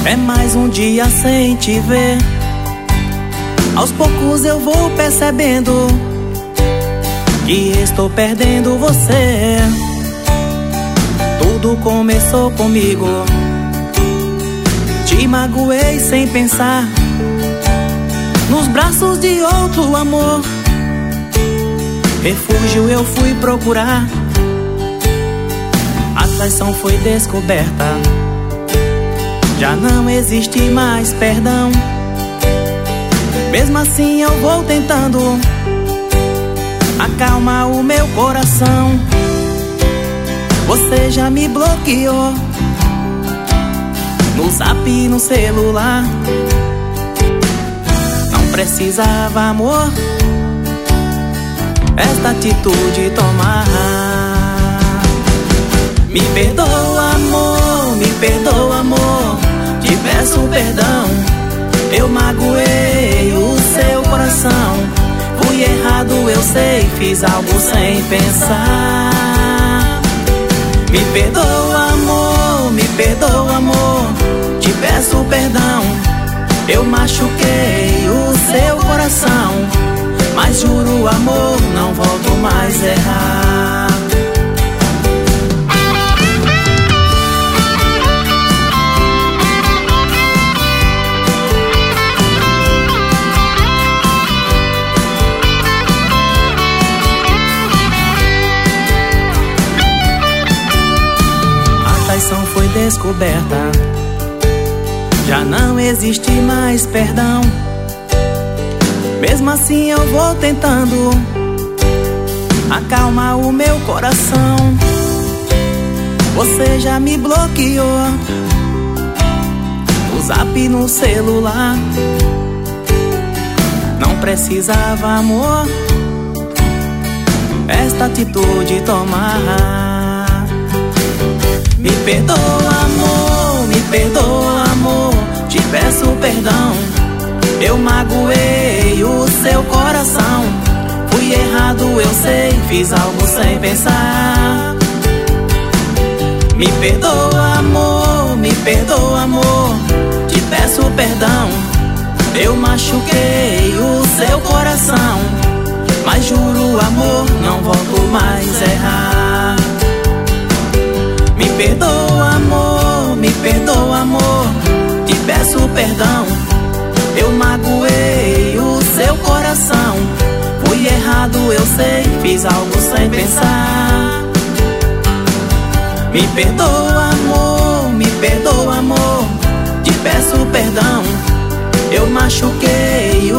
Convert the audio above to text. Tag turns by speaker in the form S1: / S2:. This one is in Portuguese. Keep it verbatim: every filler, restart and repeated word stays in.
S1: É mais um dia sem te ver. Aos poucos eu vou percebendo que estou perdendo você. Tudo começou comigo. Te magoei sem pensar, nos braços de outro amor. Refúgio eu fui procurar, a traição foi descoberta. Já não existe mais perdão. Mesmo assim eu vou tentando acalmar o meu coração. Você já me bloqueou no zap e no celular. Não precisava, amor, esta atitude tomar. Me perdoa, amor, me perdoa, amor, te peço perdão. Eu magoei o seu coração. Fui errado, eu sei, fiz algo sem pensar. Me perdoa, amor, me perdoa, amor, te peço perdão. Eu machuquei o seu coração, mas juro, amor, não volto mais a errar. A traição foi descoberta. Já não existe mais perdão. Mesmo assim eu vou tentando acalmar o meu coração. Você já me bloqueou no zap e no celular. Não precisava, amor, esta atitude tomar. Me perdoa, amor, me perdoa, amor, te peço perdão. Eu magoei o seu coração. Fui errado, eu sei, fiz algo sem pensar. Me perdoa, amor, me perdoa, amor, te peço perdão. Eu machuquei o seu coração, mas juro, amor, não volto mais a errar. Me perdoa, amor, me perdoa, amor, te peço perdão. Eu magoei o seu coração. Fui errado, eu sei, fiz algo sem pensar. Me perdoa, amor, me perdoa, amor, te peço perdão. Eu machuquei